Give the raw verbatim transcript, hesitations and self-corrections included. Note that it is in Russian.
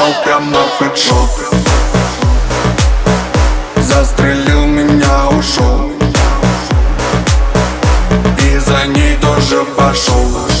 попал прямо в хедшот. Застрелил меня, ушел, и за ней тоже пошел.